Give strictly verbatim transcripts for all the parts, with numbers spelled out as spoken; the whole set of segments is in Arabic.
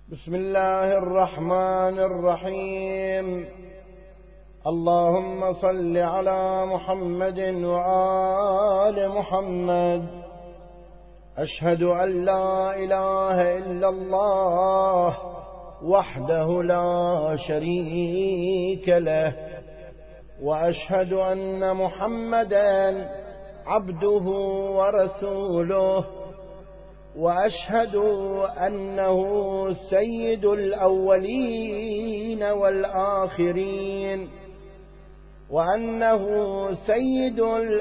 بسم الله الرحمن الرحيم. اللهم صل على محمد وآل محمد. أشهد أن لا إله إلا الله وحده لا شريك له، وأشهد أن محمدا عبده ورسوله، وأشهد أنه سيد الأولين والآخرين، وأنه سيد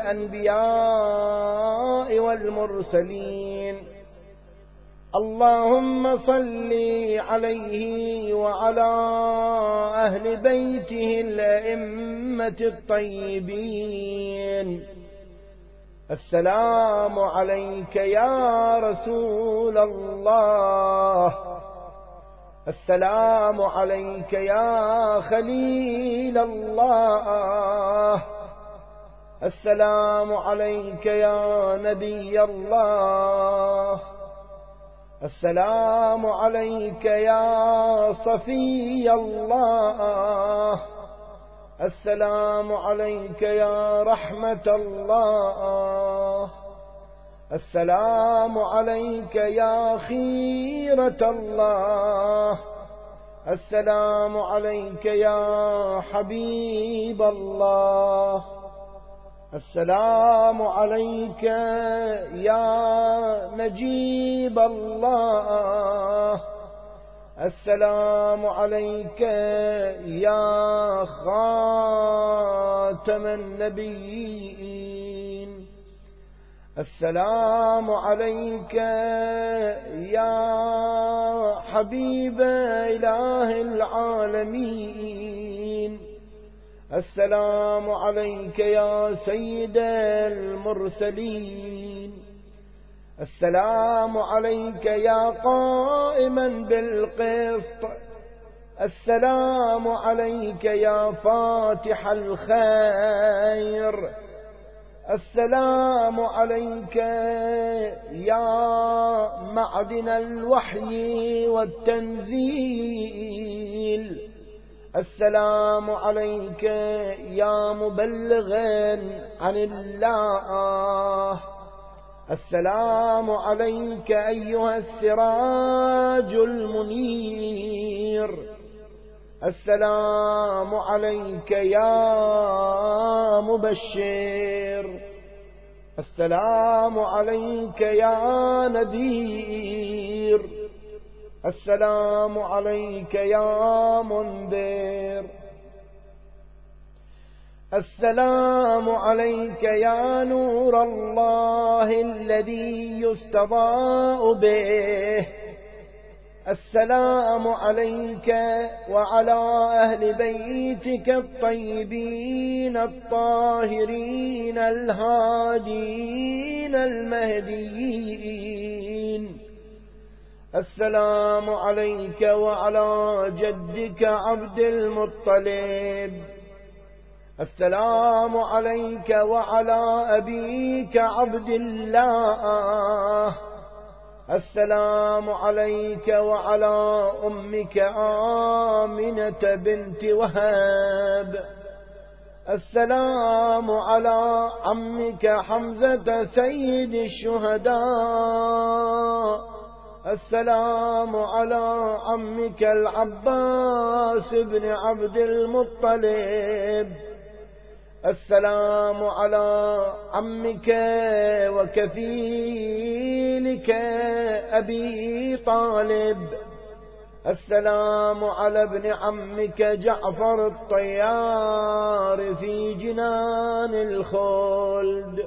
الأنبياء والمرسلين. اللهم صل عليه وعلى أهل بيته الأئمة الطيبين. السلام عليك يا رسول الله، السلام عليك يا خليل الله، السلام عليك يا نبي الله، السلام عليك يا صفي الله، السلام عليك يا رحمة الله، السلام عليك يا خيرة الله، السلام عليك يا حبيب الله، السلام عليك يا نجيب الله، السلام عليك يا خاتم النبيين، السلام عليك يا حبيب إله العالمين، السلام عليك يا سيد المرسلين، السلام عليك يا قائما بالقسط، السلام عليك يا فاتح الخير، السلام عليك يا معدن الوحي والتنزيل، السلام عليك يا مبلغا عن الله، السلام عليك أيها السراج المنير، السلام عليك يا مبشر، السلام عليك يا نذير، السلام عليك يا منذر، السلام عليك يا نور الله الذي يستضاء به، السلام عليك وعلى أهل بيتك الطيبين الطاهرين الهادين المهديين، السلام عليك وعلى جدك عبد المطلب، السلام عليك وعلى أبيك عبد الله، السلام عليك وعلى أمك آمنة بنت وهب، السلام على عمك حمزة سيد الشهداء، السلام على عمك العباس بن عبد المطلب، السلام على عمك وكفيلك أبي طالب، السلام على ابن عمك جعفر الطيار في جنان الخلد،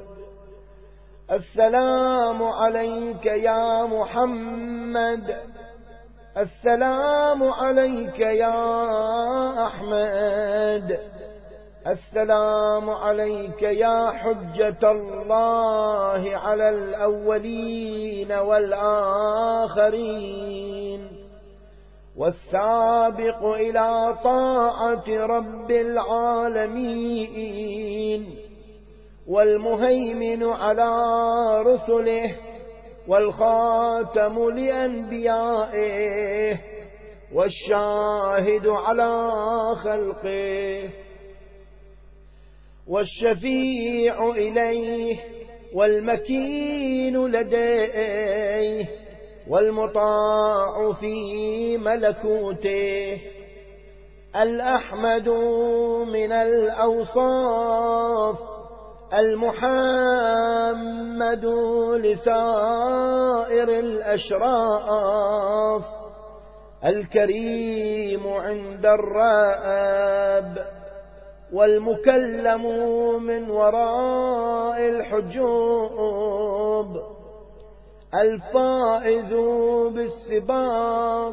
السلام عليك يا محمد، السلام عليك يا أحمد، السلام عليك يا حجة الله على الأولين والآخرين، والسابق إلى طاعة رب العالمين، والمهيمن على رسله، والخاتم لأنبيائه، والشاهد على خلقه، والشفيع إليه، والمكين لديه، والمطاع في ملكوته، الأحمد من الأوصاف، المحمد لسائر الأشراف، الكريم عند الراب، والمكلم من وراء الحجوب، الفائز بالسباق،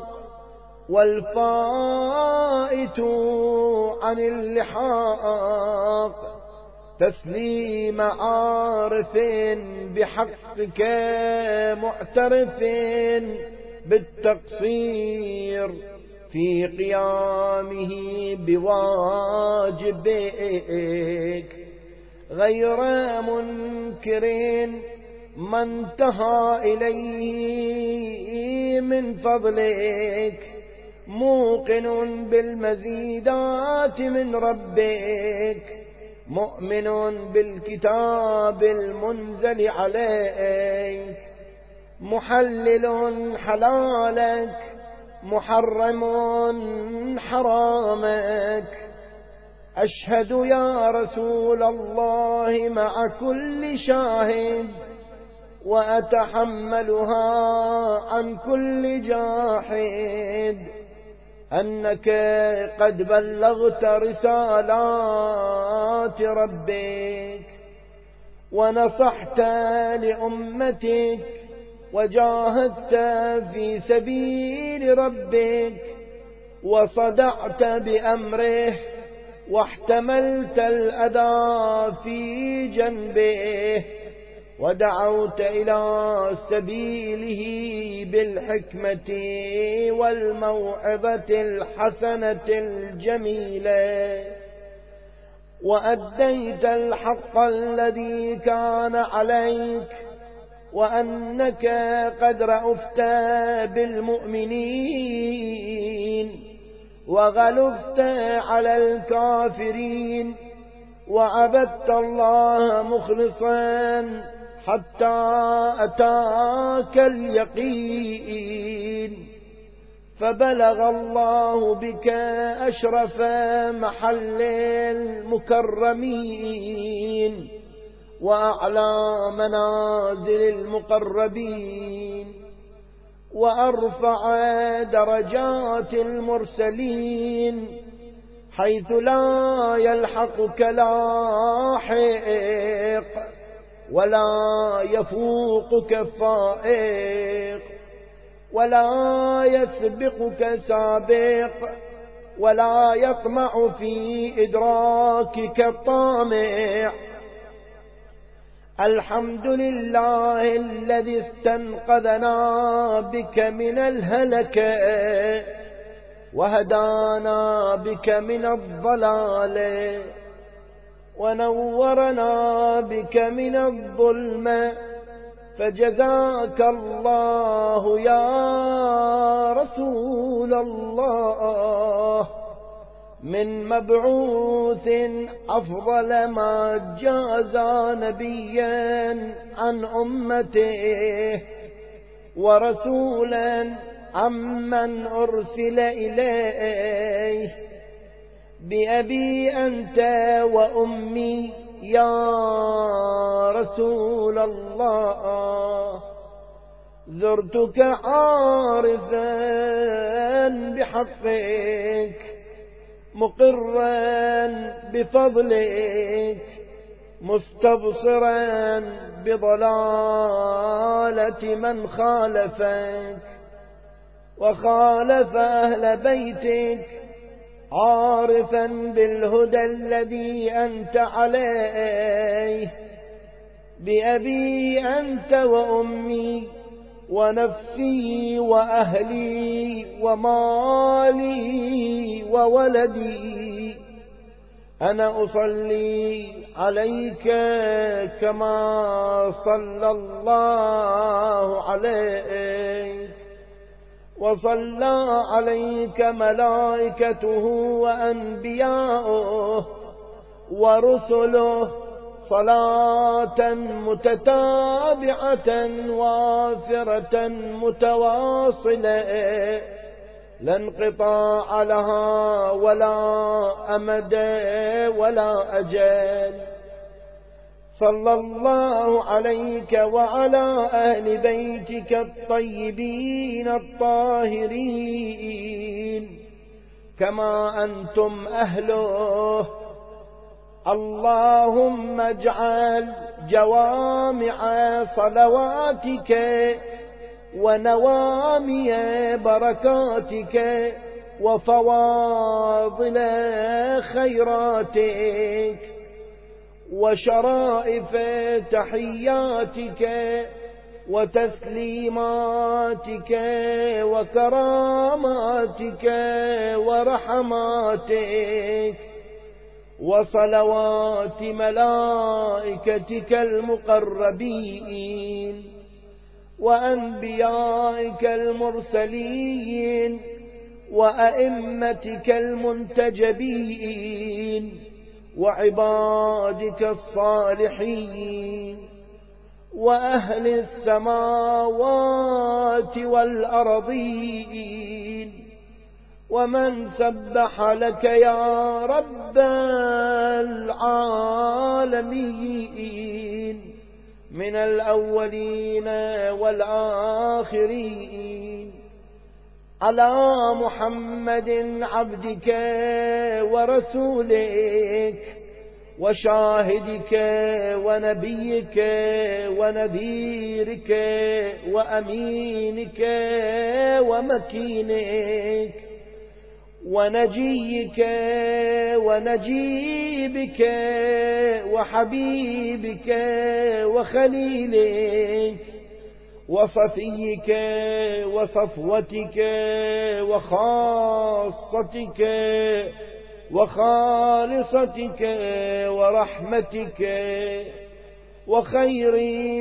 والفائت عن اللحاق، تسليم عارف بحقك معترف بالتقصير في قيامه بواجبك، غير منكر ما انتهى إليه من فضلك، موقن بالمزيدات من ربك، مؤمن بالكتاب المنزل عليك، محلل حلالك، محرم حرامك. أشهد يا رسول الله مع كل شاهد، وأتحملها عن كل جاحد، أنك قد بلغت رسالات ربك، ونصحت لأمتك، وجاهدت في سبيل ربك، وصدعت بأمره، واحتملت الأذى في جنبه، ودعوت إلى سبيله بالحكمة والموعظة الحسنة الجميلة، وأديت الحق الذي كان عليك، وأنك قد رأفت بالمؤمنين، وغلظت على الكافرين، وعبدت الله مخلصا حتى أتاك اليقين، فبلغ الله بك أشرف محل المكرمين، وأعلى منازل المقربين، وأرفع درجات المرسلين، حيث لا يلحقك لاحق، ولا يفوقك فائق، ولا يسبقك سابق، ولا يطمع في إدراكك طامع. الحمد لله الذي استنقذنا بك من الهلكة، وهدانا بك من الضلال، ونورنا بك من الظلم، فجزاك الله يا رسول الله من مبعوث أفضل ما جازى نبيا عن أمته، ورسولا عمن أرسل إليه. بأبي أنت وأمي يا رسول الله، زرتك عارفا بحقك، مقرا بفضلك، مستبصرا بضلالة من خالفك وخالف أهل بيتك، عارفا بالهدى الذي أنت عليه. بأبي أنت وأمي ونفسي وأهلي ومالي وولدي، أنا أصلي عليك كما صلى الله عليك، وصلى عليك ملائكته وأنبياؤه ورسله صلاة متتابعة وافرة متواصلة لا انقطاع لها ولا أمد ولا أجل. صلى الله عليك وعلى أهل بيتك الطيبين الطاهرين كما أنتم أهله. اللهم اجعل جوامع صلواتك ونوامي بركاتك وفواضل خيراتك وشرائف تحياتك وتسليماتك وكراماتك ورحماتك وصلوات ملائكتك المقربين وأنبيائك المرسلين وأئمتك المنتجبين وعبادك الصالحين وأهل السماوات والأرضين ومن سبح لك يا رب العالمين من الأولين والآخرين على محمد عبدك ورسولك وشاهدك ونبيك ونذيرك وأمينك ومكينك ونجيك ونجيبك وحبيبك وخليلك وصفيك وصفوتك وخاصتك وخالصتك ورحمتك وخير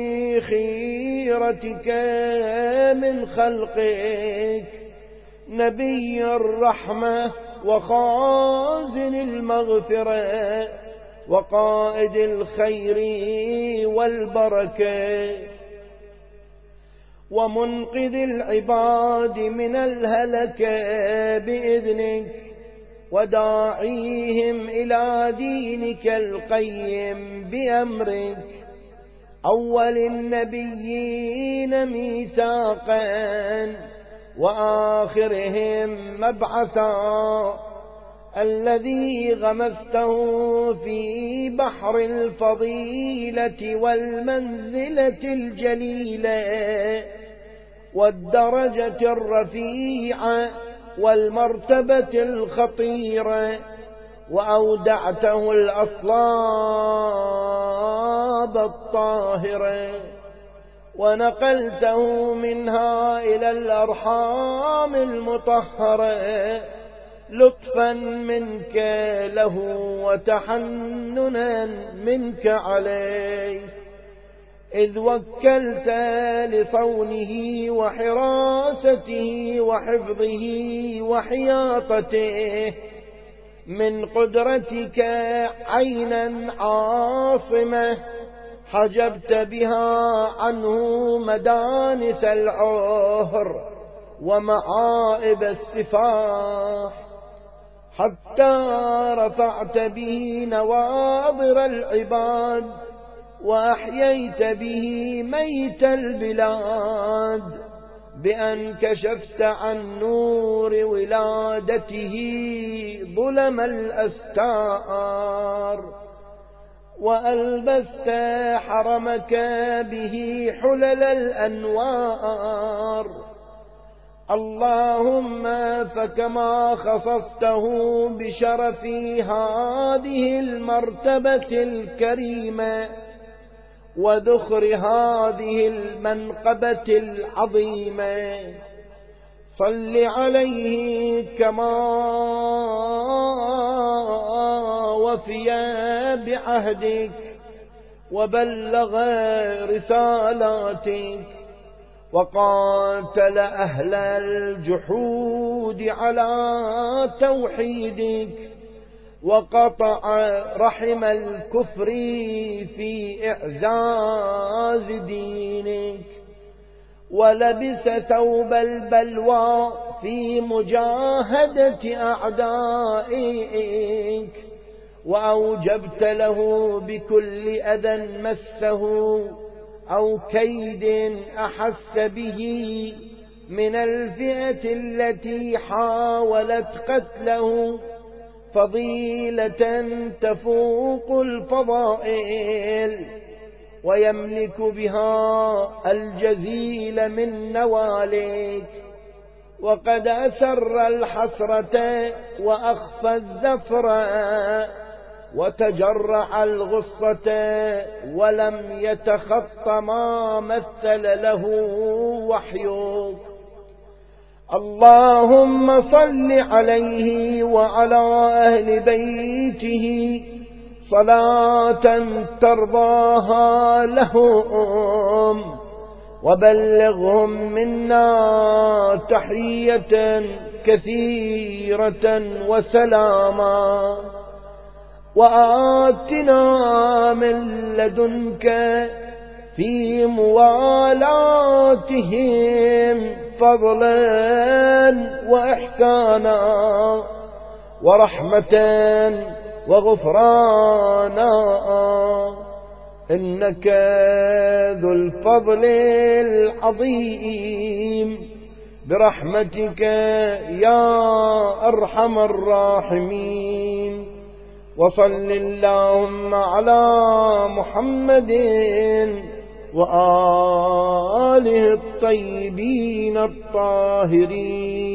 خيرتك من خلقك نبي الرحمة وخازن المغفرة وقائد الخير والبركة ومنقذ العباد من الهلكة بإذنك وداعيهم إلى دينك القيم بأمرك أول النبيين ميثاقا وآخرهم مبعثا الذي غمسته في بحر الفضيلة والمنزلة الجليلة والدرجة الرفيعة والمرتبة الخطيرة وأودعته الأصلاب الطاهرة ونقلته منها إلى الأرحام المطهرة لطفا منك له وتحننا منك عليه إذ وكلت لصونه وحراسته وحفظه وحياطته من قدرتك عينا عاصمة حجبت بها عنه مدانس العهر ومعائب السفاح حتى رفعت به نواظر العباد وأحييت به ميت البلاد بأن كشفت عن نور ولادته ظلم الأستار وألبست حرمك به حلل الأنوار. اللهم فكما خصصته بشرف هذه المرتبة الكريمة وذخر هذه المنقبة العظيمة صل عليه كما وفي بعهدك وبلغ رسالاتك وقاتل أهل الجحود على توحيدك، وقطع رحم الكفر في إعزاز دينك، ولبس ثوب البلوى في مجاهدة أعدائك، وأوجبت له بكل أذى مسه أو كيد أحس به من الفئة التي حاولت قتله فضيلة تفوق الفضائل، ويملك بها الجزيل من نوالك. وقد أسر الحسرة وأخفى الزفر وتجرع الغصة ولم يتخط ما مثل له وحيك. اللهم صل عليه وعلى أهل بيته صلاة ترضاها لهم، وبلغهم منا تحية كثيرة وسلاما، وآتنا من لدنك في موالاتهم فضلا وإحسانا ورحمة وغفرانا، إنك ذو الفضل العظيم برحمتك يا أرحم الراحمين. وصل اللهم على محمد وآله الطيبين الطاهرين.